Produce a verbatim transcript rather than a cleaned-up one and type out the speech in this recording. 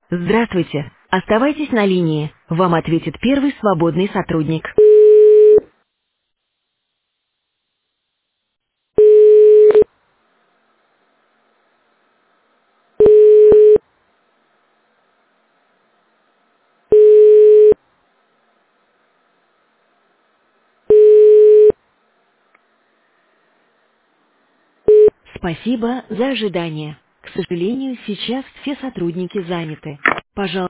Здравствуйте. Оставайтесь на линии. Вам ответит первый свободный сотрудник. Спасибо за ожидание. К сожалению, сейчас все сотрудники заняты. Пожалуйста.